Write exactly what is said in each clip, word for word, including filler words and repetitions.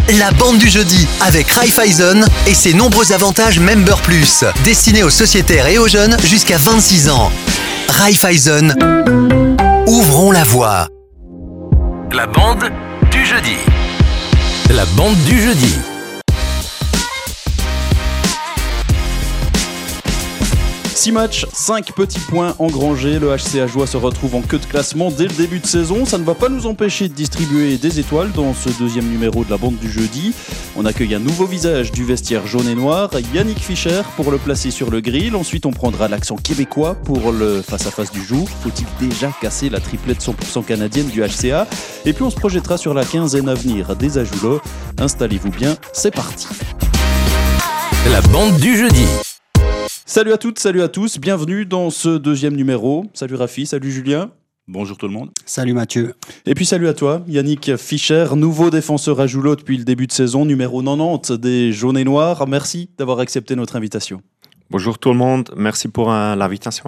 La bande du jeudi avec Raiffeisen et ses nombreux avantages Member Plus, destinés aux sociétaires et aux jeunes jusqu'à vingt-six ans. Raiffeisen, ouvrons la voie. La bande du jeudi. La bande du jeudi. six matchs, cinq petits points engrangés. Le H C Ajoie se retrouve en queue de classement dès le début de saison. Ça ne va pas nous empêcher de distribuer des étoiles dans ce deuxième numéro de la bande du jeudi. On accueille un nouveau visage du vestiaire jaune et noir, Yannick Fischer, pour le placer sur le grill. Ensuite, on prendra l'accent québécois pour le face-à-face du jour. Faut-il déjà casser la triplette cent pour cent canadienne du H C A? Et puis, on se projettera sur la quinzaine à venir des Ajoulots. Installez-vous bien, c'est parti. La bande du jeudi. Salut à toutes, salut à tous, bienvenue dans ce deuxième numéro. Salut Rafi, salut Julien. Bonjour tout le monde. Salut Mathieu. Et puis salut à toi, Yannick Fischer, nouveau défenseur à Joulot depuis le début de saison, numéro quatre-vingt-dix des Jaunes et Noirs. Merci d'avoir accepté notre invitation. Bonjour tout le monde, merci pour euh, l'invitation.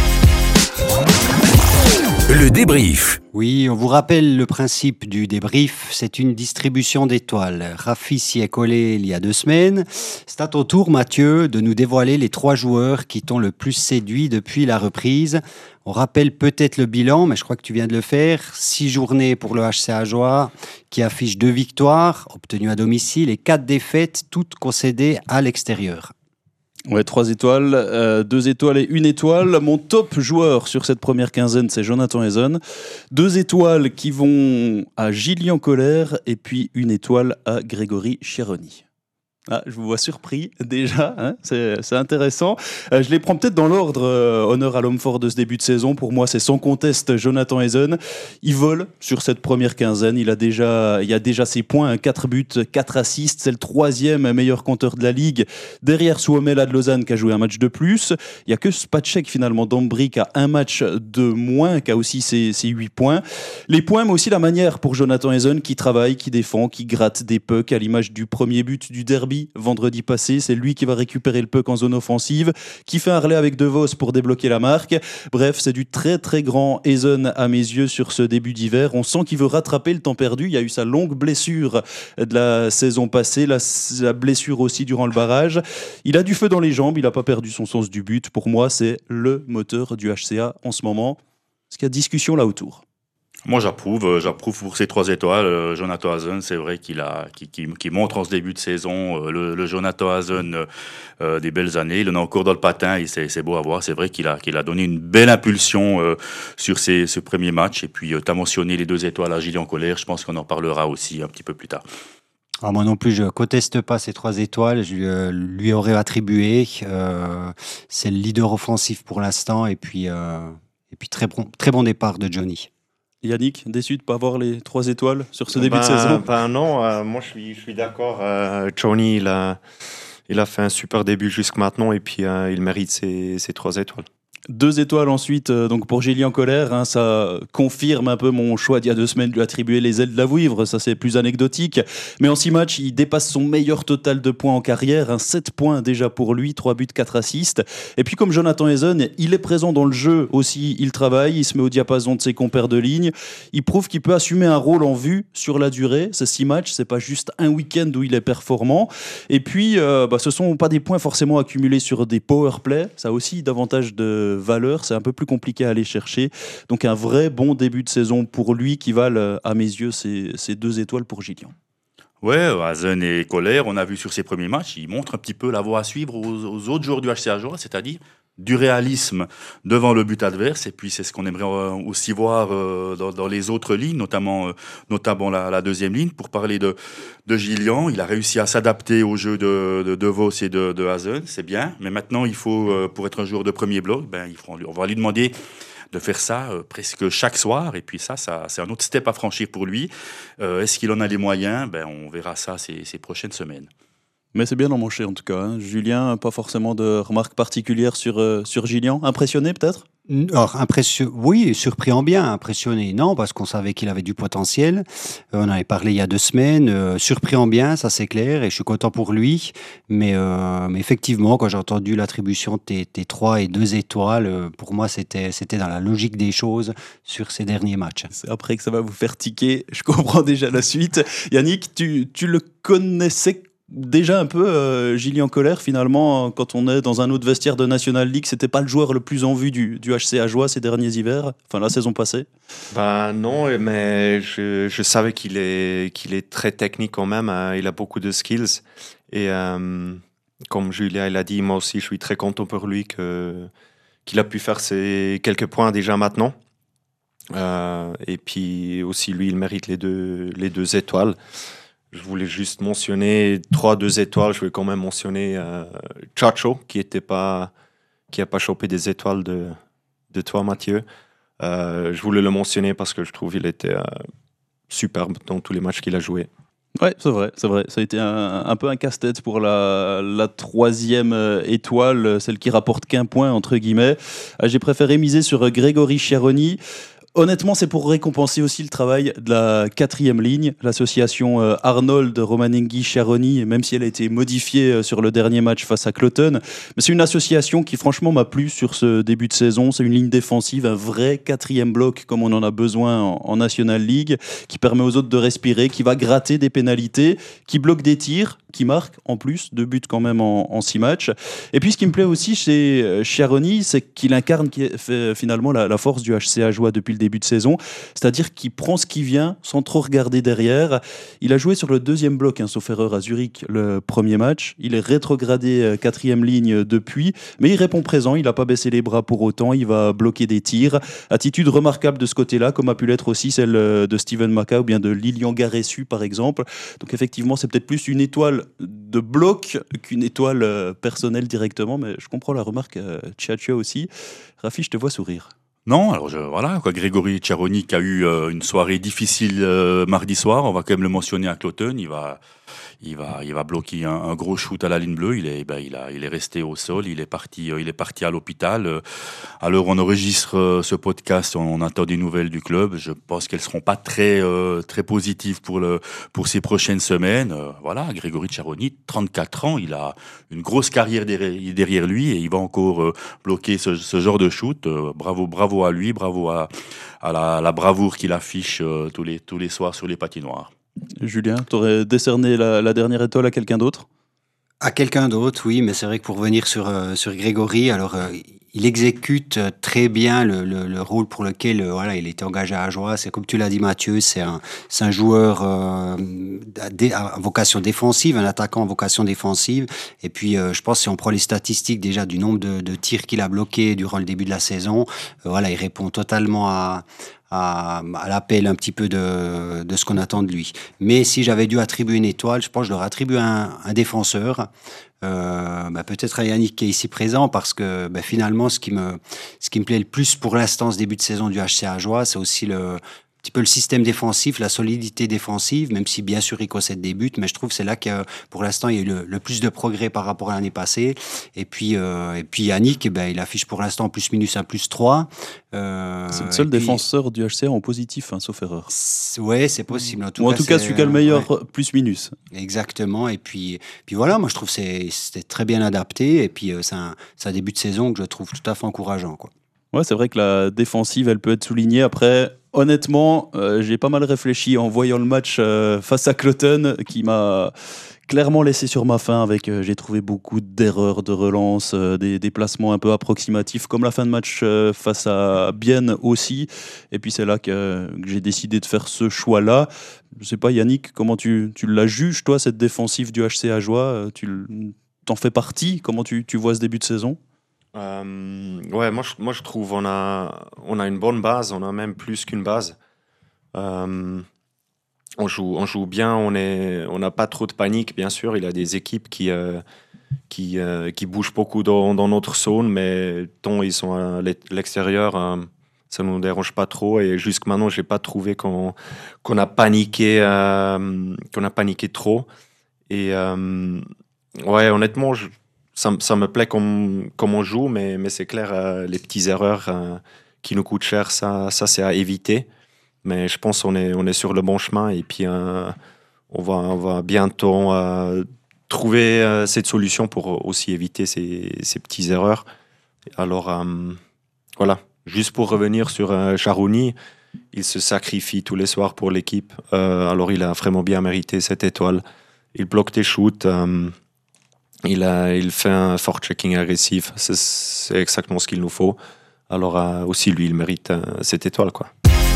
Le débrief. Oui, on vous rappelle le principe du débrief, c'est une distribution d'étoiles. Rafi s'y est collé il y a deux semaines. C'est à ton tour, Mathieu, de nous dévoiler les trois joueurs qui t'ont le plus séduit depuis la reprise. On rappelle peut-être le bilan, mais je crois que tu viens de le faire. Six journées pour le H C Ajoie, qui affiche deux victoires obtenues à domicile et quatre défaites, toutes concédées à l'extérieur. Ouais, trois étoiles, euh, deux étoiles et une étoile. Mon top joueur sur cette première quinzaine, c'est Jonathan Hazen. Deux étoiles qui vont à Gillian Colère et puis une étoile à Grégory Chironi. Ah, je vous vois surpris déjà, hein, c'est, c'est intéressant. Euh, je les prends peut-être dans l'ordre. Euh, honneur à l'homme fort de ce début de saison. Pour moi, c'est sans conteste Jonathan Hazen. Il vole sur cette première quinzaine. Il a déjà, il y a déjà ses points, hein, quatre buts, quatre assists. C'est le troisième meilleur compteur de la Ligue. Derrière Suomela de Lausanne qui a joué un match de plus. Il n'y a que Spacek finalement d'Ambry qui a un match de moins, qui a aussi ses, ses huit points. Les points, mais aussi la manière pour Jonathan Hazen qui travaille, qui défend, qui gratte des pucks à l'image du premier but du derby vendredi passé. C'est lui qui va récupérer le puck en zone offensive, qui fait un relais avec De Vos pour débloquer la marque. Bref, c'est du très très grand Hazen à mes yeux sur ce début d'hiver. On sent qu'il veut rattraper le temps perdu. Il y a eu sa longue blessure de la saison passée, la, la blessure aussi durant le barrage. Il a du feu dans les jambes, il n'a pas perdu son sens du but. Pour moi, c'est le moteur du H C A en ce moment. Est-ce qu'il y a discussion là autour ? Moi j'approuve, euh, j'approuve pour ces trois étoiles. Euh, Jonathan Hazen, c'est vrai qu'il a, qu'il, qu'il, qu'il montre en ce début de saison euh, le, le Jonathan Hazen euh, euh, des belles années. Il en a encore dans le patin et c'est, c'est beau à voir. C'est vrai qu'il a, qu'il a donné une belle impulsion euh, sur ces, ce premier match. Et puis euh, tu as mentionné les deux étoiles à Gillian Colère. Je pense qu'on en parlera aussi un petit peu plus tard. Ah, moi non plus, je ne conteste pas ces trois étoiles. Je euh, lui aurais attribué. Euh, c'est le leader offensif pour l'instant. Et puis, euh, et puis très, bon, très bon départ de Johnny. Yannick, déçu de ne pas avoir les trois étoiles sur ce début ben, de saison? Ben non, euh, moi je suis, je suis d'accord. Euh, Johnny, il a, il a fait un super début jusqu'à maintenant et puis euh, il mérite ses, ses trois étoiles. Deux étoiles ensuite euh, donc pour Gillian Colère, hein, ça confirme un peu mon choix d'il y a deux semaines de lui attribuer les ailes de la Vouivre, ça c'est plus anecdotique, mais en six matchs il dépasse son meilleur total de points en carrière, hein, sept points déjà pour lui, trois buts, quatre assists, et puis comme Jonathan Hazen, il est présent dans le jeu aussi, il travaille, il se met au diapason de ses compères de ligne, il prouve qu'il peut assumer un rôle en vue sur la durée, ces six matchs, c'est pas juste un week-end où il est performant, et puis euh, bah, ce sont pas des points forcément accumulés sur des power play, ça a aussi davantage de valeur, c'est un peu plus compliqué à aller chercher. Donc un vrai bon début de saison pour lui qui valent à mes yeux ces, ces deux étoiles pour Gillian. Ouais, Hazen et Colère, on a vu sur ses premiers matchs, ils montrent un petit peu la voie à suivre aux, aux autres joueurs du H C Ajoie, c'est-à-dire du réalisme devant le but adverse, et puis c'est ce qu'on aimerait aussi voir euh, dans, dans les autres lignes, notamment, euh, notamment la, la deuxième ligne. Pour parler de, de Gillian, il a réussi à s'adapter au jeu de, de, de Vos et de, de Hazen, c'est bien, mais maintenant il faut, euh, pour être un joueur de premier bloc, ben, il faut, on va lui demander de faire ça euh, presque chaque soir, et puis ça, ça c'est un autre step à franchir pour lui. Euh, est-ce qu'il en a les moyens? Ben, on verra ça ces, ces prochaines semaines. Mais c'est bien emmanché en tout cas. Hein. Julien, pas forcément de remarques particulières sur, euh, sur Gillian. Impressionné peut-être? Alors, impression... oui, surpris en bien, impressionné, non, parce qu'on savait qu'il avait du potentiel. Euh, on en avait parlé il y a deux semaines. Euh, surpris en bien, ça c'est clair, et je suis content pour lui. Mais, euh, mais effectivement, quand j'ai entendu l'attribution de tes, tes trois et deux étoiles, euh, pour moi, c'était, c'était dans la logique des choses sur ces derniers matchs. C'est après que ça va vous faire tiquer. Je comprends déjà la suite. Yannick, tu, tu le connaissais déjà un peu, euh, Gillian Colère, finalement, quand on est dans un autre vestiaire de National League, c'était pas le joueur le plus en vue du, du H C Ajoie ces derniers hivers, enfin la saison passée. Bah non, mais je, je savais qu'il est, qu'il est très technique quand même, hein. Il a beaucoup de skills. Et euh, comme Julien il a dit, moi aussi je suis très content pour lui que, qu'il a pu faire ses quelques points déjà maintenant. Euh, et puis aussi lui, il mérite les deux, les deux étoiles. Je voulais juste mentionner trois, deux étoiles. Je vais quand même mentionner euh, Chacho, qui était pas, qui a pas chopé des étoiles de, de toi, Mathieu. Euh, je voulais le mentionner parce que je trouve qu'il était euh, superbe dans tous les matchs qu'il a joués. Ouais, c'est vrai, c'est vrai. Ça a été un, un peu un casse-tête pour la, la troisième euh, étoile, celle qui rapporte qu'un point, entre guillemets. Euh, j'ai préféré miser sur euh, Grégory Chiaroni. Honnêtement, c'est pour récompenser aussi le travail de la quatrième ligne, l'association euh, Arnold Romanenghi Chiaroni, même si elle a été modifiée euh, sur le dernier match face à Cloton. Mais c'est une association qui franchement m'a plu sur ce début de saison. C'est une ligne défensive, un vrai quatrième bloc comme on en a besoin en, en National League, qui permet aux autres de respirer, qui va gratter des pénalités, qui bloque des tirs, qui marque en plus deux buts quand même en, en six matchs. Et puis ce qui me plaît aussi chez Chiaroni, c'est qu'il incarne qui fait, finalement la, la force du H C Ajoie depuis le début de saison, c'est-à-dire qu'il prend ce qui vient sans trop regarder derrière. Il a joué sur le deuxième bloc, hein, sauf erreur, à Zurich le premier match. Il est rétrogradé euh, quatrième ligne depuis, mais il répond présent, il n'a pas baissé les bras pour autant, il va bloquer des tirs. Attitude remarquable de ce côté-là, comme a pu l'être aussi celle de Steven Maka ou bien de Lilian Garessu par exemple. Donc effectivement, c'est peut-être plus une étoile de bloc qu'une étoile euh, personnelle directement, mais je comprends la remarque, euh, Tchatcha aussi. Rafi, je te vois sourire. Non, alors je, voilà, quoi, Grégory Chiaroni qui a eu euh, une soirée difficile euh, mardi soir, on va quand même le mentionner à Cloton, il va, il va, il va bloquer un, un gros shoot à la ligne bleue, il est, ben, il a, il est resté au sol, il est parti, euh, il est parti à l'hôpital. Euh, alors on enregistre euh, ce podcast, on, on attend des nouvelles du club, je pense qu'elles seront pas très, euh, très positives pour le, pour ces prochaines semaines. Euh, voilà, Grégory Chiaroni, trente-quatre ans, il a une grosse carrière derrière, derrière lui et il va encore euh, bloquer ce, ce genre de shoot. Euh, bravo, bravo à lui, bravo à, à la, la bravoure qu'il affiche euh, tous les, tous les soirs sur les patinoires. Julien, tu aurais décerné la, la dernière étoile à quelqu'un d'autre ? À quelqu'un d'autre, oui, mais c'est vrai que pour revenir sur, euh, sur Grégory, alors euh, il exécute très bien le, le, le rôle pour lequel euh, voilà, il était engagé à Ajoie. C'est comme tu l'as dit, Mathieu, c'est un, c'est un joueur euh, à, à vocation défensive, un attaquant à vocation défensive. Et puis, euh, je pense, si on prend les statistiques déjà du nombre de, de tirs qu'il a bloqués durant le début de la saison, euh, voilà, il répond totalement à, à, à l'appel un petit peu de, de ce qu'on attend de lui. Mais si j'avais dû attribuer une étoile, je pense que je leur attribue un, un défenseur. Euh, bah peut-être à Yannick qui est ici présent parce que bah finalement ce qui me ce qui me plaît le plus pour l'instant ce début de saison du H C Ajoie, c'est aussi le un petit peu le système défensif, la solidité défensive, même si bien sûr il concède des buts, mais je trouve que c'est là que pour l'instant il y a eu le, le plus de progrès par rapport à l'année passée. Et puis euh, et puis Yannick, eh ben il affiche pour l'instant plus minus un plus trois. Euh, c'est le seul défenseur puis, du H C A en positif, hein, sauf erreur. Ouais, c'est possible. En tout Ou en cas, tout cas, celui qui a le meilleur ouais. plus minus. Exactement. Et puis puis voilà, moi je trouve que c'est c'était très bien adapté. Et puis euh, c'est un c'est un début de saison que je trouve tout à fait encourageant, quoi. Ouais, c'est vrai que la défensive, elle peut être soulignée. Après, honnêtement, euh, j'ai pas mal réfléchi en voyant le match euh, face à Cloton, qui m'a clairement laissé sur ma faim. Avec, euh, j'ai trouvé beaucoup d'erreurs de relance, euh, des déplacements un peu approximatifs, comme la fin de match euh, face à Bienne aussi. Et puis c'est là que, que j'ai décidé de faire ce choix-là. Je sais pas, Yannick, comment tu, tu la juges, toi, cette défensive du H C Ajoie ? Tu t'en fais partie ? Comment tu, tu vois ce début de saison ? Euh, ouais, moi je, moi je trouve on a, on a une bonne base, on a même plus qu'une base. Euh, on, joue, on joue bien, on est, on n'a pas trop de panique, bien sûr. Il y a des équipes qui, euh, qui, euh, qui bougent beaucoup dans, dans notre zone, mais tant ils sont à l'extérieur, euh, ça ne nous dérange pas trop. Et jusqu'à maintenant, je n'ai pas trouvé qu'on, qu'on, a paniqué, euh, qu'on a paniqué trop. Et euh, ouais, honnêtement, je, ça, ça me plaît comme, comme on joue, mais, mais c'est clair, euh, les petites erreurs euh, qui nous coûtent cher, ça, ça c'est à éviter. Mais je pense qu'on est, on est sur le bon chemin et puis euh, on, va, on va bientôt euh, trouver euh, cette solution pour aussi éviter ces, ces petites erreurs. Alors euh, voilà, juste pour revenir sur euh, Charouni, il se sacrifie tous les soirs pour l'équipe. Euh, alors il a vraiment bien mérité cette étoile. Il bloque tes shoots, euh, il, a, il fait un fort-checking agressif, c'est, c'est exactement ce qu'il nous faut. Alors euh, aussi lui, il mérite euh, cette étoile, quoi.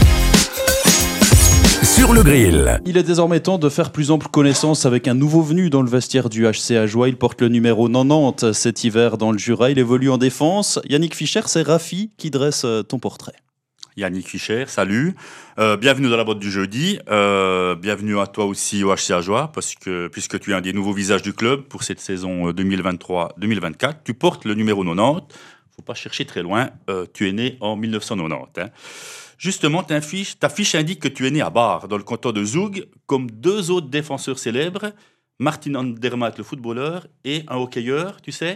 Sur le grill. Il est désormais temps de faire plus ample connaissance avec un nouveau venu dans le vestiaire du H C Ajoie. Il porte le numéro quatre-vingt-dix cet hiver dans le Jura. Il évolue en défense. Yannick Fischer, c'est Rafi qui dresse ton portrait. Yannick Fischer, salut. Euh, bienvenue dans la boîte du jeudi. Euh, bienvenue à toi aussi au H C Ajoie, parce que, puisque tu es un des nouveaux visages du club pour cette saison deux mille vingt-trois deux mille vingt-quatre. Tu portes le numéro quatre-vingt-dix. Faut pas chercher très loin. Euh, tu es né en dix-neuf cent quatre-vingt-dix. Hein. Justement, ta fiche, ta fiche indique que tu es né à Bar, dans le canton de Zoug, comme deux autres défenseurs célèbres, Martin Andermatt, le footballeur, et un hockeyeur, tu sais ?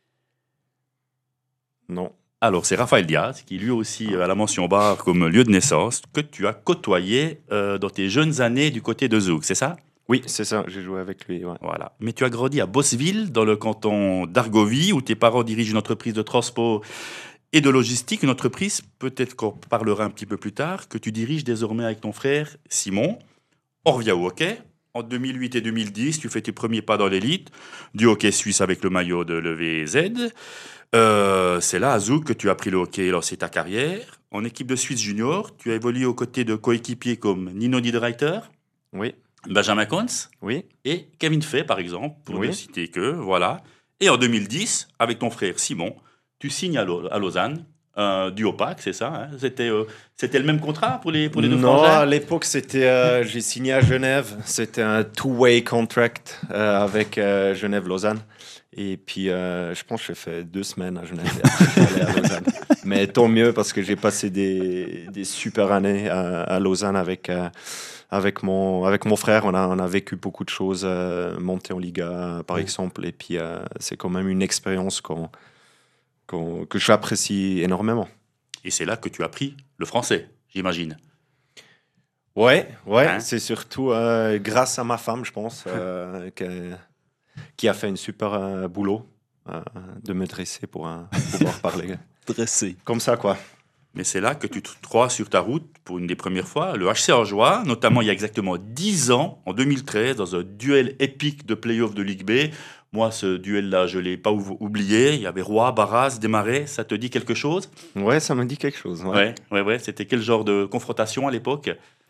Non. Alors, c'est Raphaël Diaz, qui lui aussi a la mention Bar comme lieu de naissance, que tu as côtoyé euh, dans tes jeunes années du côté de Zoug, c'est ça ? Oui, c'est ça, j'ai joué avec lui. Ouais. Voilà. Mais tu as grandi à Bosseville, dans le canton d'Argovie, où tes parents dirigent une entreprise de transport et de logistique, une entreprise, peut-être qu'on parlera un petit peu plus tard, que tu diriges désormais avec ton frère Simon. On revient au hockey. En deux mille huit et deux mille dix, tu fais tes premiers pas dans l'élite du hockey suisse avec le maillot de l'E V Z. Euh, c'est là, à Zoug, que tu as appris le hockey et lancé ta carrière. En équipe de Suisse junior, tu as évolué aux côtés de coéquipiers comme Nino Niederreiter, Oui, Benjamin Kunz oui, et Kevin Fay, par exemple, pour Oui. ne citer que. Voilà. Et en deux mille dix, avec ton frère Simon, tu signes à, Lau- à Lausanne, euh, du OPAC, c'est ça hein c'était, euh, c'était le même contrat pour les, pour les deux non, frangins à l'époque, c'était, euh, j'ai signé à Genève. C'était un two-way contract euh, avec euh, Genève-Lausanne. Et puis, euh, je pense que j'ai fait deux semaines à Genève et après, je suis allé à Lausanne. Mais tant mieux parce que j'ai passé des, des super années à, à Lausanne avec, euh, avec, mon, avec mon frère. On a, on a vécu beaucoup de choses, euh, monter en Liga, par Oui. exemple. Et puis, euh, c'est quand même une expérience qu'on, qu'on, que j'apprécie énormément. Et c'est là que tu as appris le français, j'imagine. Ouais, ouais, Hein? c'est surtout euh, grâce à ma femme, je pense, euh, que- qui a fait un super euh, boulot euh, de me dresser pour euh, pouvoir parler Dressé. comme ça, quoi. Mais c'est là que tu te crois sur ta route pour une des premières fois. Le H C Ajoie, notamment il y a exactement dix ans, en deux mille treize, dans un duel épique de play-off de Ligue B. Moi, ce duel-là, je ne l'ai pas ou- oublié. Il y avait Roy, Barras, Desmarais. Ça te dit quelque chose ? Ouais, ça me dit quelque chose. Ouais. Ouais, ouais, ouais. C'était quel genre de confrontation à l'époque ?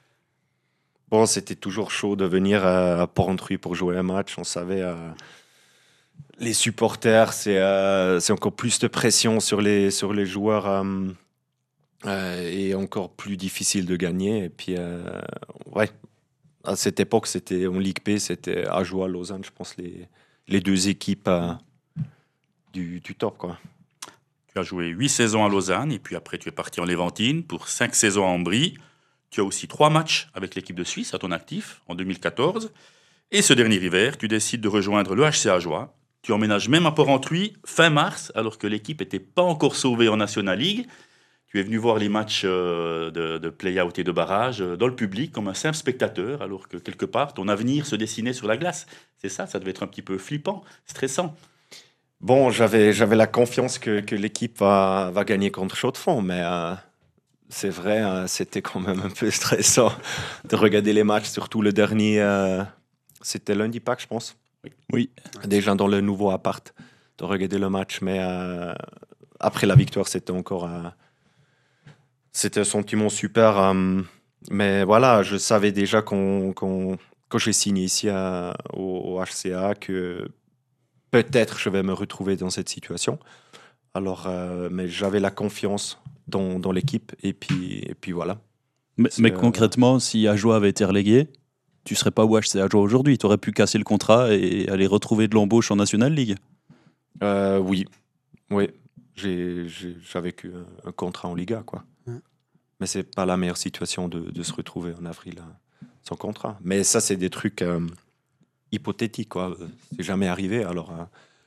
Bon, c'était toujours chaud de venir à Porrentruy pour jouer un match. On savait, euh, les supporters, c'est euh, c'est encore plus de pression sur les, sur les joueurs euh, euh, et encore plus difficile de gagner. Et puis, euh, ouais, à cette époque, c'était en Ligue B, c'était Ajoie, Lausanne, je pense, les, les deux équipes euh, du, du top, quoi. Tu as joué huit saisons à Lausanne et puis après tu es parti en Léventine pour cinq saisons à Ambry. Tu as aussi trois matchs avec l'équipe de Suisse à ton actif en deux mille quatorze. Et ce dernier hiver, tu décides de rejoindre le H C Ajoie. Tu emménages même à Porrentruy fin mars alors que l'équipe n'était pas encore sauvée en National League. Tu es venu voir les matchs euh, de, de play-out et de barrage euh, dans le public comme un simple spectateur alors que quelque part ton avenir se dessinait sur la glace. C'est ça, ça devait être un petit peu flippant, stressant. Bon, j'avais, j'avais la confiance que, que l'équipe va, va gagner contre Chaux-de-Fonds, mais euh, c'est vrai, euh, c'était quand même un peu stressant de regarder les matchs, surtout le dernier. Euh, c'était lundi Pâques, je pense. Oui. Déjà dans le nouveau appart, de regarder le match, mais euh, après la victoire, c'était encore. Euh, c'était un sentiment super. Euh, mais voilà, je savais déjà qu'on, qu'on, quand j'ai signé ici à, au, au H C A que peut-être je vais me retrouver dans cette situation. Alors, euh, mais j'avais la confiance dans, dans l'équipe et puis, et puis voilà. Mais, C'est, mais euh, concrètement, si Ajoie avait été relégué, tu serais pas au H C Ajoie aujourd'hui. Tu aurais pu casser le contrat et aller retrouver de l'embauche en National League. Euh, oui, oui. J'ai, j'ai, j'avais eu un, un contrat en Liga, quoi. Ouais. Mais c'est pas la meilleure situation de, de se retrouver en avril euh, sans contrat. Mais ça, c'est des trucs euh, hypothétiques, quoi. C'est jamais arrivé. Alors, euh,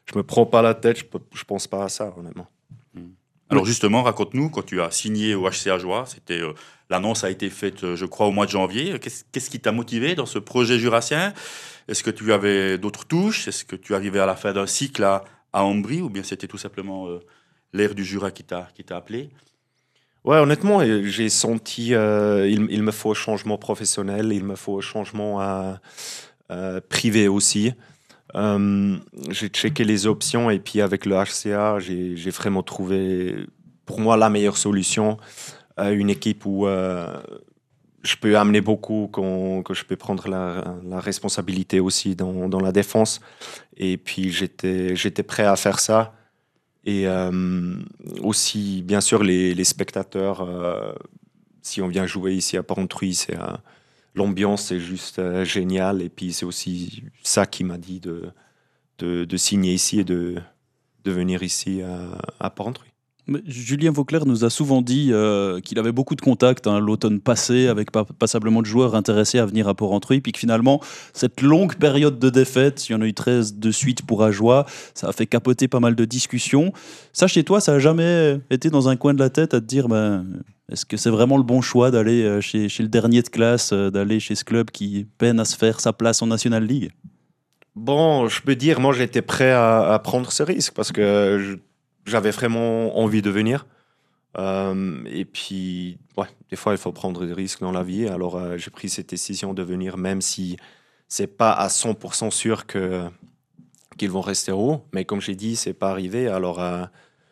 je me prends pas la tête, je, peux, je pense pas à ça, honnêtement. Alors justement, raconte-nous, quand tu as signé au H C Ajoie, c'était, euh, l'annonce a été faite, euh, je crois, au mois de janvier. Qu'est-ce, qu'est-ce qui t'a motivé dans ce projet jurassien? Est-ce que tu avais d'autres touches? Est-ce que tu arrivais à la fin d'un cycle à, à Ambry? Ou bien c'était tout simplement euh, l'air du Jura qui t'a, qui t'a appelé? Ouais, honnêtement, euh, j'ai senti euh, il, il me faut un changement professionnel, il me faut un changement euh, euh, privé aussi. Euh, j'ai checké les options et puis avec le H C A, j'ai, j'ai vraiment trouvé, pour moi, la meilleure solution. Euh, une équipe où euh, je peux amener beaucoup, qu'on, que je peux prendre la, la responsabilité aussi dans, dans la défense. Et puis, j'étais, j'étais prêt à faire ça. Et euh, aussi, bien sûr, les, les spectateurs, euh, si on vient jouer ici à Porrentruy, c'est... Euh, l'ambiance est juste euh, géniale et puis c'est aussi ça qui m'a dit de, de, de signer ici et de, de venir ici à, à Porrentruy. Mais Julien Vauclair nous a souvent dit euh, qu'il avait beaucoup de contacts hein, l'automne passé avec pas- passablement de joueurs intéressés à venir à Porrentruy, puis que finalement, cette longue période de défaites, il y en a eu treize de suite pour Ajoie, ça a fait capoter pas mal de discussions. Ça, chez toi, ça n'a jamais été dans un coin de la tête à te dire ben, est-ce que c'est vraiment le bon choix d'aller chez, chez le dernier de classe, d'aller chez ce club qui peine à se faire sa place en National League? Bon, je peux dire, moi j'étais prêt à, à prendre ce risque parce que je, j'avais vraiment envie de venir. Euh, et puis, ouais, des fois il faut prendre des risques dans la vie. Alors euh, j'ai pris cette décision de venir, même si c'est pas à cent pour cent sûr que, qu'ils vont rester haut. Mais comme j'ai dit, c'est pas arrivé. Alors, euh,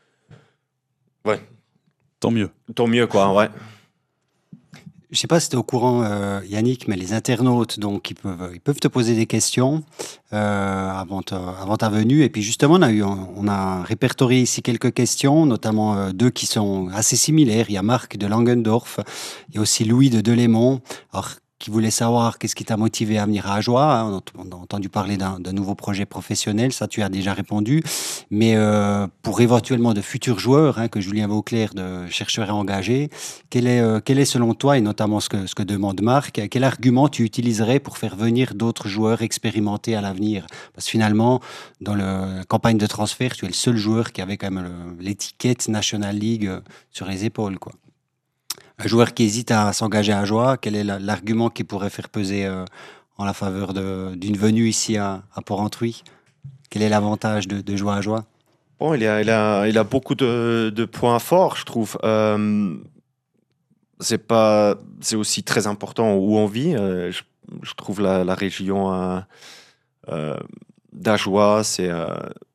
ouais. Tant mieux. Tant mieux, quoi, ouais. Je ne sais pas si tu es au courant, euh, Yannick, mais les internautes, donc, ils peuvent, ils peuvent te poser des questions euh, avant, ta, avant ta venue. Et puis justement, on a, eu, on a répertorié ici quelques questions, notamment euh, deux qui sont assez similaires. Il y a Marc de Langendorf, il y a aussi Louis de Delémont. Alors, qui voulait savoir qu'est-ce qui t'a motivé à venir à Ajoie. Hein. On a entendu parler d'un, d'un nouveau projet professionnel, ça tu as déjà répondu. Mais euh, pour éventuellement de futurs joueurs hein, que Julien Vauclair de, chercherait à engager, quel est, euh, quel est selon toi, et notamment ce que, ce que demande Marc, quel argument tu utiliserais pour faire venir d'autres joueurs expérimentés à l'avenir? Parce que finalement, dans le, la campagne de transfert, tu es le seul joueur qui avait quand même le, l'étiquette National League sur les épaules, quoi. Un joueur qui hésite à s'engager à Ajoie, quel est l'argument qui pourrait faire peser euh, en la faveur de, d'une venue ici à, à Porrentruy? Quel est l'avantage de, de jouer à Ajoie? Bon, il a, il a, il a beaucoup de, de points forts, je trouve. Euh, c'est pas, c'est aussi très important où on vit. Euh, je, je trouve la, la région euh, euh, d'Ajoie, c'est euh,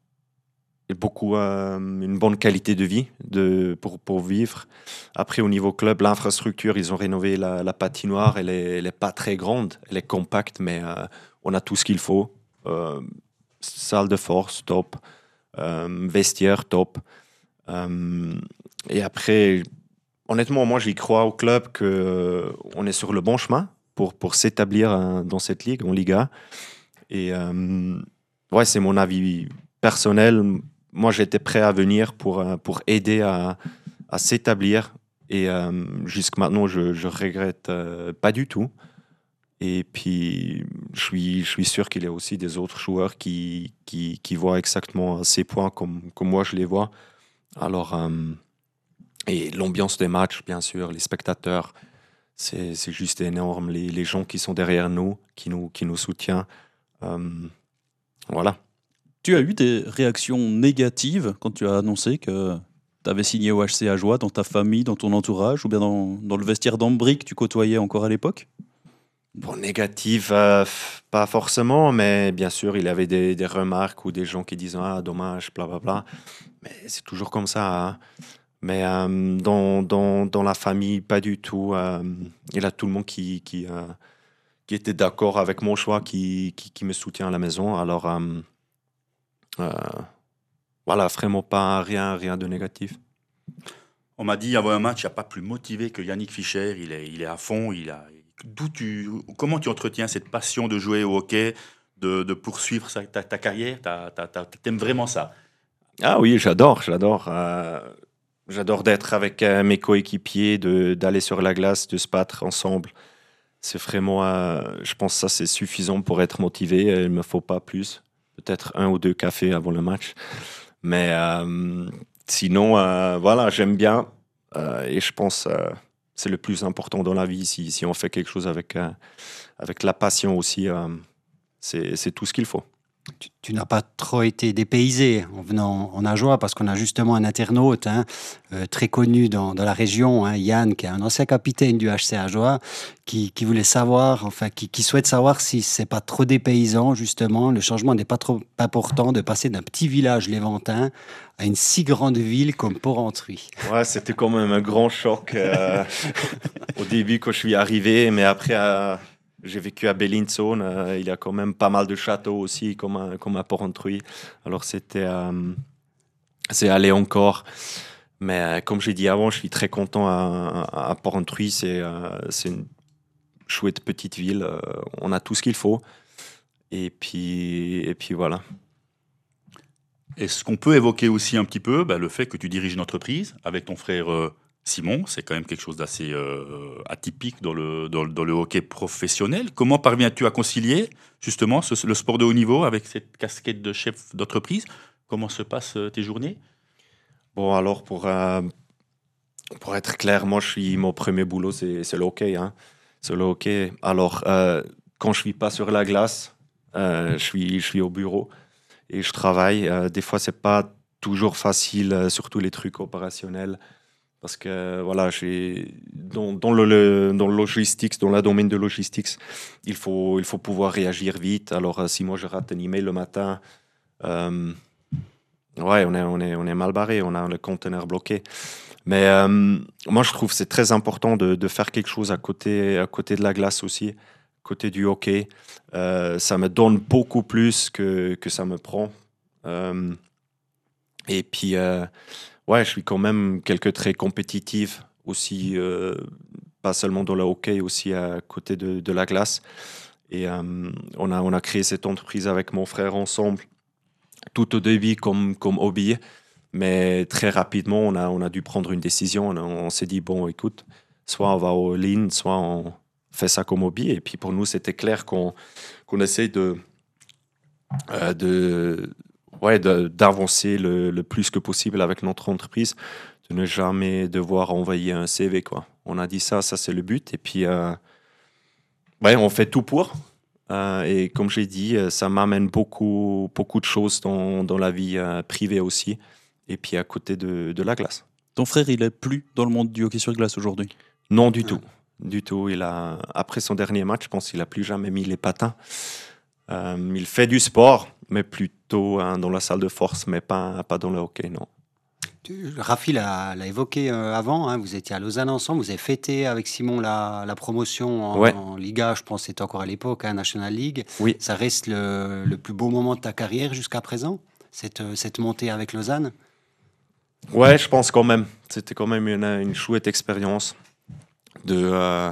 beaucoup euh, une bonne qualité de vie de, pour, pour vivre. Après, au niveau club, l'infrastructure, ils ont rénové la, la patinoire. Elle est, elle est pas très grande, elle est compacte, mais euh, on a tout ce qu'il faut. Euh, salle de force, top. Euh, vestiaire, top. Euh, et après, honnêtement, moi, j'y crois au club qu'on euh, est sur le bon chemin pour, pour s'établir hein, dans cette ligue, en Liga. Et euh, ouais, c'est mon avis personnel. Moi, j'étais prêt à venir pour, pour aider à, à s'établir. Et euh, jusqu'à maintenant, je ne regrette euh, pas du tout. Et puis, je suis, je suis sûr qu'il y a aussi des autres joueurs qui, qui, qui voient exactement ces points comme, comme moi, je les vois. Alors, euh, et l'ambiance des matchs, bien sûr, les spectateurs, c'est, c'est juste énorme. Les, les gens qui sont derrière nous, qui nous, qui nous soutiennent. Euh, voilà. Tu as eu des réactions négatives quand tu as annoncé que tu avais signé au H C Ajoie, dans ta famille, dans ton entourage, ou bien dans, dans le vestiaire d'Ambry que tu côtoyais encore à l'époque? Bon, négatif, euh, pas forcément, mais bien sûr, il y avait des, des remarques ou des gens qui disent « Ah, dommage, blablabla ». Mais c'est toujours comme ça. Hein. Mais euh, dans, dans, dans la famille, pas du tout. Euh, il y a tout le monde qui, qui, euh, qui était d'accord avec mon choix, qui, qui, qui me soutient à la maison. Alors, euh, euh, voilà, vraiment pas rien, rien de négatif. On m'a dit avant un match, il n'y a pas plus motivé que Yannick Fischer. Il est, il est à fond. Il a, d'où tu, comment tu entretiens cette passion de jouer au hockey, de, de poursuivre sa, ta, ta carrière? Tu aimes vraiment ça? Ah oui, j'adore, j'adore. Euh, j'adore d'être avec euh, mes coéquipiers, de, d'aller sur la glace, de se battre ensemble. C'est vraiment, euh, je pense que ça c'est suffisant pour être motivé. Il ne me faut pas plus. peut-être un ou deux cafés avant le match. Mais euh, sinon, euh, voilà, j'aime bien. Euh, et je pense que euh, c'est le plus important dans la vie. Si, si on fait quelque chose avec, euh, avec la passion aussi, euh, c'est, c'est tout ce qu'il faut. Tu, tu n'as pas trop été dépaysé en venant en Ajoie parce qu'on a justement un internaute hein, euh, très connu dans, dans la région, hein, Yann, qui est un ancien capitaine du H C Ajoie, qui, qui voulait savoir, enfin, qui, qui souhaite savoir si c'est pas trop dépaysant justement, le changement n'est pas trop important de passer d'un petit village léventin à une si grande ville comme Porrentruy. Ouais, c'était quand même un grand choc euh, au début quand je suis arrivé, mais après. Euh... J'ai vécu à Bellinzone, euh, il y a quand même pas mal de châteaux aussi, comme à, comme à Porrentruy. Alors c'était, euh, c'est aller encore. Mais euh, comme j'ai dit avant, je suis très content à, à, à Porrentruy. C'est, euh, c'est une chouette petite ville. Euh, on a tout ce qu'il faut. Et puis, et puis voilà. Est-ce qu'on peut évoquer aussi un petit peu bah, le fait que tu diriges une entreprise avec ton frère euh, Simon? C'est quand même quelque chose d'assez euh, atypique dans le, dans, dans le hockey professionnel. Comment parviens-tu à concilier justement ce, le sport de haut niveau avec cette casquette de chef d'entreprise? Comment se passent tes journées? Bon, alors pour, euh, pour être clair, moi, je suis, mon premier boulot, c'est, c'est le hockey. Hein. C'est le hockey. Alors, euh, quand je ne suis pas sur la glace, euh, je, suis, je suis au bureau et je travaille. Euh, des fois, ce n'est pas toujours facile, euh, surtout les trucs opérationnels. Parce que voilà, j'ai, dans, dans, le, le, dans le logistics, dans le domaine de logistics, il faut, il faut pouvoir réagir vite. Alors, euh, si moi je rate un email le matin, euh, ouais, on est, on, est, on est mal barré, on a le conteneur bloqué. Mais euh, moi, je trouve que c'est très important de, de faire quelque chose à côté, à côté de la glace aussi, à côté du hockey. Euh, ça me donne beaucoup plus que, que ça me prend. Euh, et puis. Euh, Ouais, je suis quand même quelqu'un très compétitif aussi, euh, pas seulement dans le hockey, aussi à côté de, de la glace. Et euh, on, a, on a créé cette entreprise avec mon frère ensemble, tout au début comme, comme hobby. Mais très rapidement, on a, on a dû prendre une décision. On, a, on s'est dit, bon, écoute, soit on va au lean, soit on fait ça comme hobby. Et puis pour nous, c'était clair qu'on, qu'on essaye de... Euh, de Ouais, de, d'avancer le, le plus que possible avec notre entreprise, de ne jamais devoir envoyer un C V, quoi. On a dit ça, ça c'est le but. Et puis, euh, ouais, on fait tout pour. Euh, et comme j'ai dit, ça m'amène beaucoup, beaucoup de choses dans, dans la vie euh, privée aussi. Et puis à côté de, de la glace. Ton frère, il est plus dans le monde du hockey sur glace aujourd'hui? Non, du tout. Du tout. Il a, après son dernier match, je pense qu'il n'a plus jamais mis les patins. Euh, il fait du sport, mais plutôt hein, dans la salle de force, mais pas, pas dans le hockey, non. Rafi l'a, l'a évoqué euh, avant, hein, vous étiez à Lausanne ensemble, vous avez fêté avec Simon la, la promotion en, ouais. en Liga, je pense que c'était encore à l'époque, hein, National League. Oui. Ça reste le, le plus beau moment de ta carrière jusqu'à présent, cette, cette montée avec Lausanne? Ouais, je pense quand même. C'était quand même une, une chouette expérience de... Euh,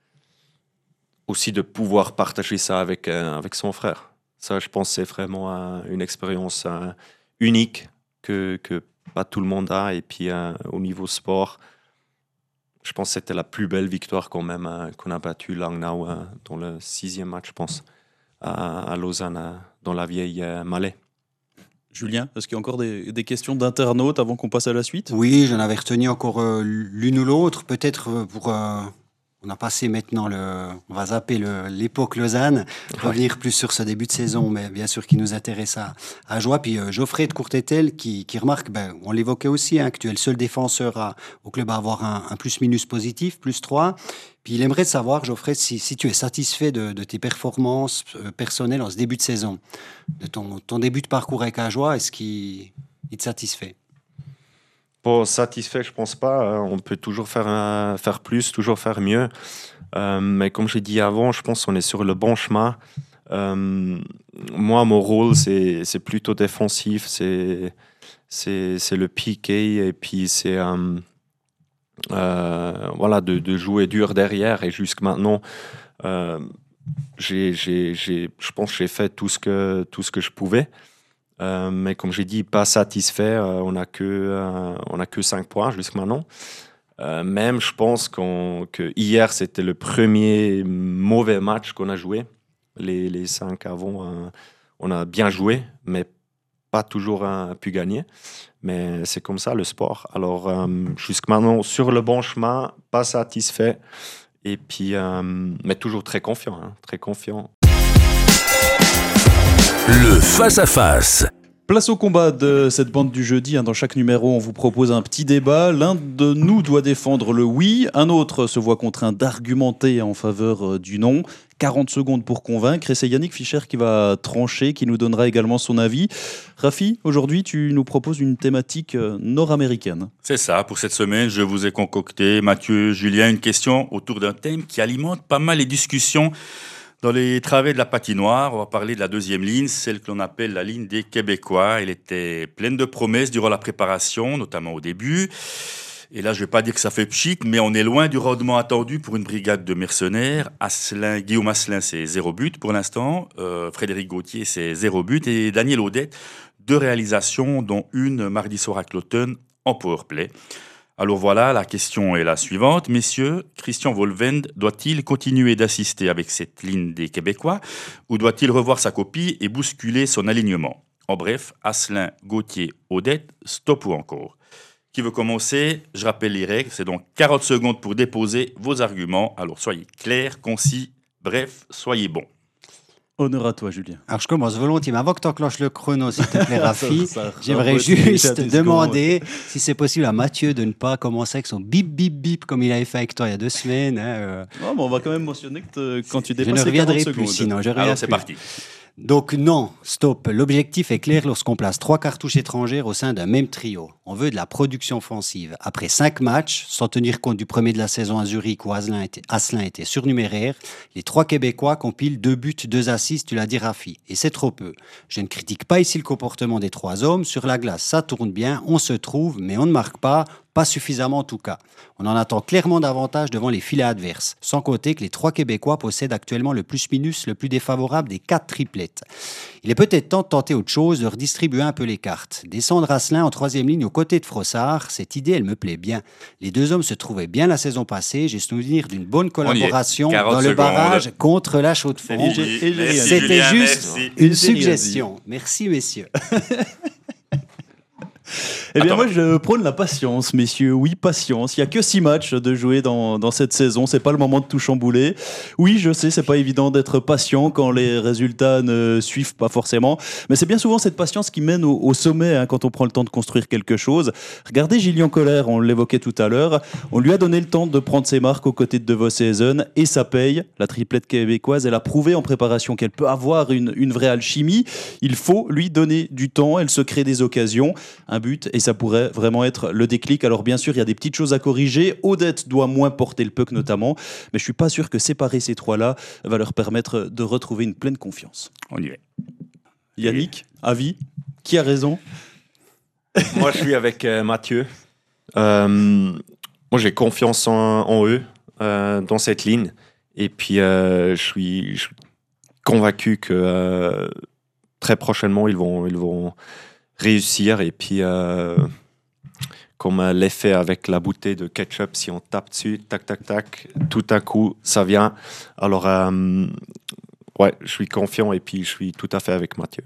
aussi de pouvoir partager ça avec, euh, avec son frère. Ça, je pense que c'est vraiment euh, une expérience euh, unique que, que pas tout le monde a. Et puis, euh, au niveau sport, je pense que c'était la plus belle victoire quand même euh, qu'on a battue Langnau euh, dans le sixième match, je pense, à, à Lausanne, euh, dans la vieille euh, Malais. Julien, est-ce qu'il y a encore des, des questions d'internautes avant qu'on passe à la suite? Oui, j'en avais retenu encore euh, l'une ou l'autre, peut-être pour... Euh... On a passé maintenant, le, on va zapper le, l'époque Lausanne, revenir plus sur ce début de saison, mais bien sûr qui nous intéresse à, à Joie. Puis euh, Geoffrey de Courtétel qui, qui remarque, ben, on l'évoquait aussi, hein, que tu es le seul défenseur à, au club à avoir un, un plus-minus positif, plus trois. Puis il aimerait savoir, Geoffrey, si, si tu es satisfait de, de tes performances euh, personnelles en ce début de saison, de ton, ton début de parcours avec Ajoie, est-ce qu'il il te satisfait? Bon, satisfait, je pense pas. On peut toujours faire, un, faire plus, toujours faire mieux. Euh, mais comme j'ai dit avant, je pense qu'on est sur le bon chemin. Euh, moi, mon rôle, c'est, c'est plutôt défensif. C'est, c'est, c'est le P K et puis c'est euh, euh, voilà, de, de jouer dur derrière. Et jusqu'à maintenant, euh, j'ai, j'ai, j'ai, je pense que j'ai fait tout ce que, tout ce que je pouvais. Euh, mais comme j'ai dit, pas satisfait. Euh, on n'a que, euh, on a que cinq points jusqu'à maintenant. Euh, même, je pense qu'on, que hier, c'était le premier mauvais match qu'on a joué. Les, les cinq avant, euh, on a bien joué, mais pas toujours hein, pu gagner. Mais c'est comme ça le sport. Alors, euh, jusqu'à maintenant, sur le bon chemin, pas satisfait. Et puis, euh, mais toujours très confiant. Hein, très confiant. Le face-à-face. Place au combat de cette bande du jeudi. Dans chaque numéro, on vous propose un petit débat. L'un de nous doit défendre le oui, un autre se voit contraint d'argumenter en faveur du non. quarante secondes pour convaincre, et c'est Yannick Fischer qui va trancher, qui nous donnera également son avis. Rafi, aujourd'hui, tu nous proposes une thématique nord-américaine. C'est ça, pour cette semaine, je vous ai concocté, Mathieu, Julien, une question autour d'un thème qui alimente pas mal les discussions dans les travées de la patinoire. On va parler de la deuxième ligne, celle que l'on appelle la ligne des Québécois. Elle était pleine de promesses durant la préparation, notamment au début. Et là, je ne vais pas dire que ça fait pchit, mais on est loin du rendement attendu pour une brigade de mercenaires. Asselin, Guillaume Asselin, c'est zéro but pour l'instant. Euh, Frédéric Gauthier, c'est zéro but. Et Daniel Audette, deux réalisations, dont une mardi soir à Cloton en powerplay. Alors voilà, la question est la suivante. Messieurs, Christian Volvend doit-il continuer d'assister avec cette ligne des Québécois ou doit-il revoir sa copie et bousculer son alignement? En bref, Asselin, Gauthier, Audette, stop ou encore? Qui veut commencer? Je rappelle les règles. C'est donc quarante secondes pour déposer vos arguments. Alors soyez clairs, concis, bref, soyez bons. Honneur à toi, Julien. Alors, je commence volontiers, mais avant que tu enclenches le chrono, s'il te plaît, Rafi, Ça- ça j'aimerais rebotte déjà juste dix demander si c'est possible à Mathieu de ne pas commencer avec son bip, bip, bip, comme il avait fait avec toi il y a deux semaines. hein, euh. Non, mais on va quand même mentionner que te- quand tu Je dépasses ne les reviendrai quarante plus, secondes. sinon. Je reviens Alors c'est plus. parti. Donc non, stop. L'objectif est clair lorsqu'on place trois cartouches étrangères au sein d'un même trio. On veut de la production offensive. Après cinq matchs, sans tenir compte du premier de la saison à Zurich où Asselin était, Asselin était surnuméraire, les trois Québécois compilent deux buts, deux assists, tu l'as dit Rafi. Et c'est trop peu. Je ne critique pas ici le comportement des trois hommes. Sur la glace, ça tourne bien, on se trouve, mais on ne marque pas. Pas suffisamment en tout cas. On en attend clairement davantage devant les filets adverses. Sans compter que les trois Québécois possèdent actuellement le plus-minus le plus défavorable des quatre triplettes. Il est peut-être temps de tenter autre chose, de redistribuer un peu les cartes. Descendre Asselin en troisième ligne aux côtés de Frossard, cette idée, elle me plaît bien. Les deux hommes se trouvaient bien la saison passée. J'ai souvenir d'une bonne collaboration quarante dans le secondes. barrage contre la Chaux-de-Fonds. Et j'ai- et j'ai- Merci, C'était Julien, juste merci. une J'ai rien suggestion. Merci, messieurs. Eh bien, Attends, moi, je prône la patience, messieurs. Oui, patience. Il n'y a que six matchs de jouer dans, dans cette saison. C'est pas le moment de tout chambouler. Oui, je sais, c'est pas évident d'être patient quand les résultats ne suivent pas forcément. Mais c'est bien souvent cette patience qui mène au, au sommet hein, quand on prend le temps de construire quelque chose. Regardez Gillian Colère, on l'évoquait tout à l'heure. On lui a donné le temps de prendre ses marques aux côtés de De Vos Hazen et ça paye. La triplette québécoise, elle a prouvé en préparation qu'elle peut avoir une, une vraie alchimie. Il faut lui donner du temps. Elle se crée des occasions. Un but et ça pourrait vraiment être le déclic. Alors bien sûr, il y a des petites choses à corriger. Odette doit moins porter le puck notamment, mais je suis pas sûr que séparer ces trois-là va leur permettre de retrouver une pleine confiance. On y va. Yannick, avis, qui a raison? Moi, je suis avec euh, Mathieu. Euh, moi, j'ai confiance en, en eux, euh, dans cette ligne. Et puis, euh, je, suis, je suis convaincu que euh, très prochainement, ils vont, ils vont réussir. Et puis, euh, comme euh, l'effet avec la bouteille de ketchup, si on tape dessus, tac, tac, tac, tout à coup, ça vient. Alors, euh, ouais, je suis confiant et puis je suis tout à fait avec Mathieu.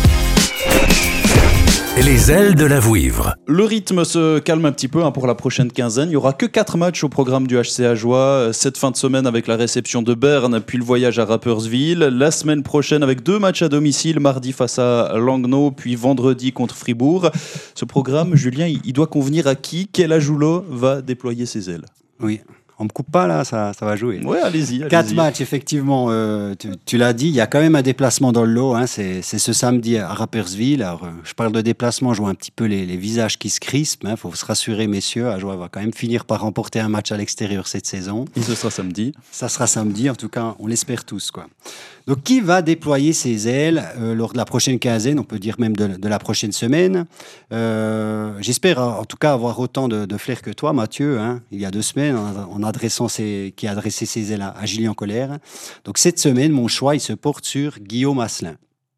Les ailes de la Vouivre. Le rythme se calme un petit peu hein, pour la prochaine quinzaine. Il n'y aura que quatre matchs au programme du H C Ajoie. Cette fin de semaine avec la réception de Berne, puis le voyage à Rapperswil. La semaine prochaine avec deux matchs à domicile, mardi face à Langnau, puis vendredi contre Fribourg. Ce programme, Julien, il doit convenir à qui? Quel Ajoulo va déployer ses ailes? Oui. On me coupe pas là, ça, ça va jouer. Ouais, allez-y. allez-y. Quatre matchs, effectivement, euh, tu, tu l'as dit, il y a quand même un déplacement dans le lot. Hein, c'est, c'est ce samedi à Rapperswil. Alors, euh, je parle de déplacement, je vois un petit peu les, les visages qui se crispent. Il hein, faut se rassurer, messieurs. Ajoie va quand même finir par remporter un match à l'extérieur cette saison. Et ce sera samedi. Ça sera samedi, en tout cas, on l'espère tous, quoi. Donc, qui va déployer ses ailes euh, lors de la prochaine quinzaine, on peut dire même de, de la prochaine semaine? euh, J'espère, en tout cas, avoir autant de, de flair que toi, Mathieu. Hein, il y a deux semaines, en, en adressant ses, qui a adressé ses ailes à, à Gillian Colère. Donc, cette semaine, mon choix, il se porte sur Guillaume Asselin.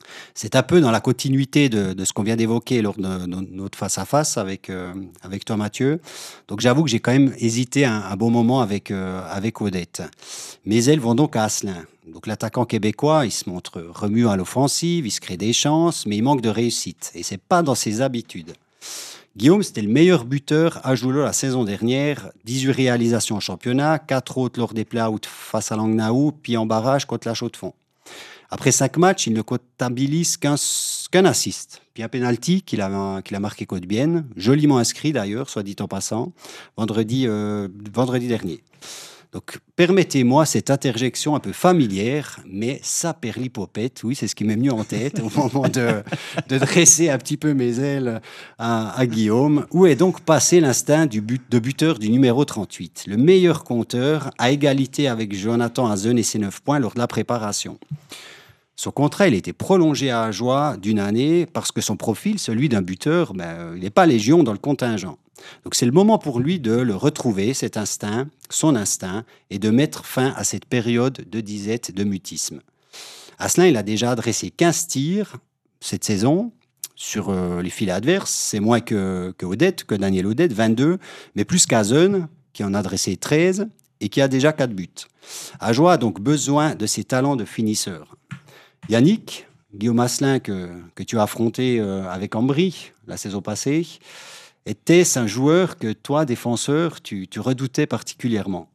C'est un peu dans la continuité de, de ce qu'on vient d'évoquer lors de, de notre face-à-face avec, euh, avec toi, Mathieu. Donc j'avoue que j'ai quand même hésité un, un bon moment avec, euh, avec Odette. Mes ailes vont donc à Asselin. Donc l'attaquant québécois, il se montre remuant à l'offensive, il se crée des chances, mais il manque de réussite. Et c'est pas dans ses habitudes. Guillaume, c'était le meilleur buteur à Joulot la saison dernière. dix-huit réalisations en championnat, quatre autres lors des play-outs face à Langnau, puis en barrage contre la Chaux-de-Fonds. Après cinq matchs, il ne comptabilise qu'un, qu'un assist, puis un penalty qu'il a, qu'il a marqué contre Bienne, joliment inscrit d'ailleurs, soit dit en passant, vendredi, euh, vendredi dernier. Donc, permettez-moi cette interjection un peu familière, mais ça perlipopette, oui, c'est ce qui m'est venu en tête au moment de, de dresser un petit peu mes ailes à, à Guillaume. Où est donc passé l'instinct du but, de buteur du numéro trente-huit, le meilleur compteur, à égalité avec Jonathan Hazen et ses neuf points lors de la préparation. Son contrat, il a été prolongé à Ajoie d'une année parce que son profil, celui d'un buteur, ben, il n'est pas légion dans le contingent. Donc c'est le moment pour lui de le retrouver, cet instinct, son instinct, et de mettre fin à cette période de disette, de mutisme. Asselin, il a déjà adressé quinze tirs cette saison sur euh, les filets adverses. C'est moins que, que Odette, que Daniel Odette, vingt-deux, mais plus qu'Hazen, qui en a adressé treize et qui a déjà quatre buts. Ajoie a donc besoin de ses talents de finisseur. Yannick, Guillaume Asselin, que, que tu as affronté euh, avec Ambry la saison passée, était-ce un joueur que toi, défenseur, tu, tu redoutais particulièrement?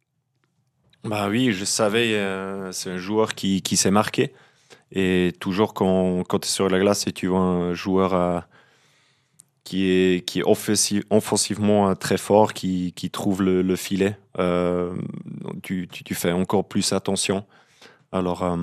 Bah oui, je savais, euh, c'est un joueur qui, qui s'est marqué. Et toujours quand, quand tu es sur la glace et tu vois un joueur euh, qui est, qui est offensive, offensivement euh, très fort, qui, qui trouve le, le filet, euh, tu, tu, tu fais encore plus attention. Alors, euh,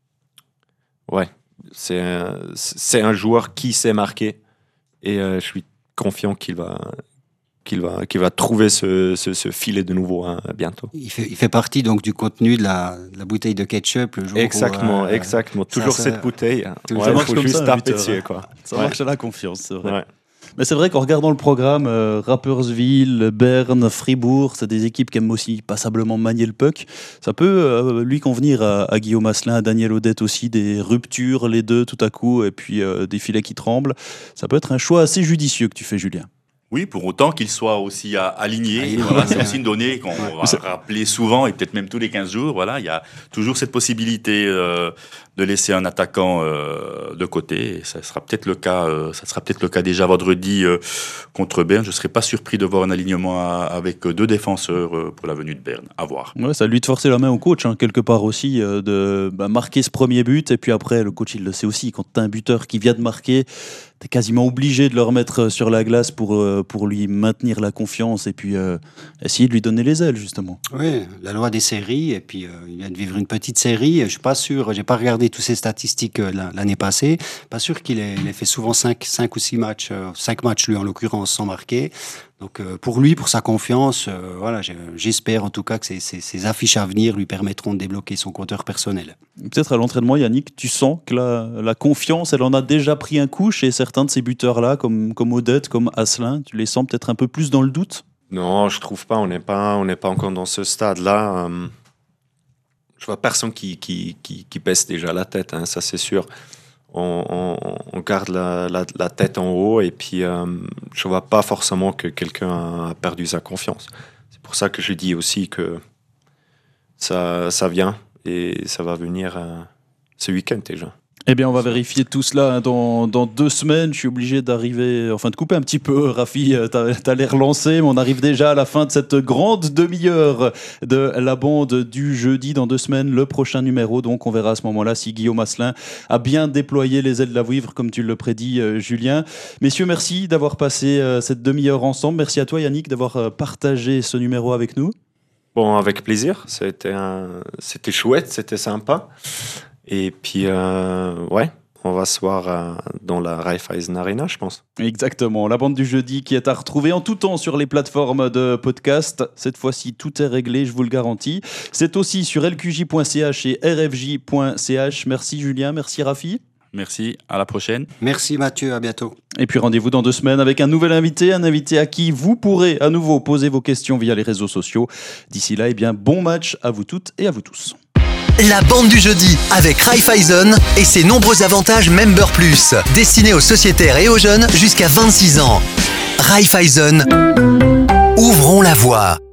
ouais, c'est un, c'est un joueur qui s'est marqué. Et euh, je suis confiant qu'il va, qu'il va, qu'il va trouver ce, ce, ce filet de nouveau hein, bientôt. Il fait, il fait partie donc du contenu de la, de la bouteille de ketchup le jour Exactement, où, euh, exactement. Toujours ça, cette bouteille. Tout Ouais, ça marche faut comme juste ça, un taper buteur, dessus, hein. quoi. Ça Ouais. marche à la confiance, c'est vrai. Ouais. Mais c'est vrai qu'en regardant le programme, euh, Rapperswil, Berne, Fribourg, c'est des équipes qui aiment aussi passablement manier le puck. Ça peut euh, lui convenir à, à Guillaume Asselin, à Daniel Odette aussi, des ruptures, les deux tout à coup, et puis euh, des filets qui tremblent. Ça peut être un choix assez judicieux que tu fais, Julien. Oui, pour autant qu'il soit aussi à- aligné. Aligné, Voilà, ouais. c'est aussi une donnée qu'on va C'est- rappeler souvent et peut-être même tous les quinze jours. Voilà, il y a toujours cette possibilité euh, de laisser un attaquant euh, de côté. Et ça sera peut-être le cas. Euh, ça sera peut-être le cas déjà vendredi euh, contre Berne. Je ne serais pas surpris de voir un alignement à- avec deux défenseurs euh, pour la venue de Berne. À voir. Ouais, ça lui de forcer la main au coach, hein, quelque part aussi, euh, de bah, marquer ce premier but. Et puis après, le coach, il le sait aussi. Quand tu as un buteur qui vient de marquer, tu es quasiment obligé de le remettre sur la glace pour, euh, pour lui maintenir la confiance et puis euh, essayer de lui donner les ailes, justement. Oui, la loi des séries, et puis euh, il vient de vivre une petite série. Je suis pas sûr, j'ai pas regardé toutes ces statistiques euh, l'année passée. Pas sûr qu'il ait, il ait fait souvent cinq ou six matchs, euh, cinq matchs lui en l'occurrence, sans marquer. Donc euh, pour lui, pour sa confiance, euh, voilà, j'ai- j'espère en tout cas que ces, ces, ces affiches à venir lui permettront de débloquer son compteur personnel. Peut-être à l'entraînement, Yannick, tu sens que la, la confiance, elle en a déjà pris un coup chez certains de ces buteurs-là, comme, comme Odette, comme Asselin. Tu les sens peut-être un peu plus dans le doute? Non, je trouve pas. On n'est pas, on n'est pas encore dans ce stade-là. Euh, je vois personne qui, qui, qui, qui baisse déjà la tête, hein, ça c'est sûr. On, on, on garde la, la, la tête en haut et puis euh, je vois pas forcément que quelqu'un a perdu sa confiance. C'est pour ça que je dis aussi que ça, ça vient et ça va venir euh, ce week-end déjà. Eh bien, on va vérifier tout cela hein, dans, dans deux semaines. Je suis obligé d'arriver, enfin de couper un petit peu, Rafi. T'as, t'as l'air lancé, mais on arrive déjà à la fin de cette grande demi-heure de la bande du jeudi. Dans deux semaines, le prochain numéro. Donc, on verra à ce moment-là si Guillaume Asselin a bien déployé les ailes de la vouivre, comme tu le prédis, euh, Julien. Messieurs, merci d'avoir passé euh, cette demi-heure ensemble. Merci à toi, Yannick, d'avoir euh, partagé ce numéro avec nous. Bon, avec plaisir. C'était, un... c'était chouette, c'était sympa. Et puis, euh, ouais, on va se voir euh, dans la Raiffeisen Arena, je pense. Exactement, la bande du jeudi qui est à retrouver en tout temps sur les plateformes de podcast. Cette fois-ci, tout est réglé, je vous le garantis. C'est aussi sur l q j point c h et r f j point c h. Merci Julien, merci Rafi. Merci, à la prochaine. Merci Mathieu, à bientôt. Et puis rendez-vous dans deux semaines avec un nouvel invité, un invité à qui vous pourrez à nouveau poser vos questions via les réseaux sociaux. D'ici là, eh bien, bon match à vous toutes et à vous tous. La bande du jeudi avec Raiffeisen et ses nombreux avantages Member Plus, destinés aux sociétaires et aux jeunes jusqu'à vingt-six ans. Raiffeisen, ouvrons la voie.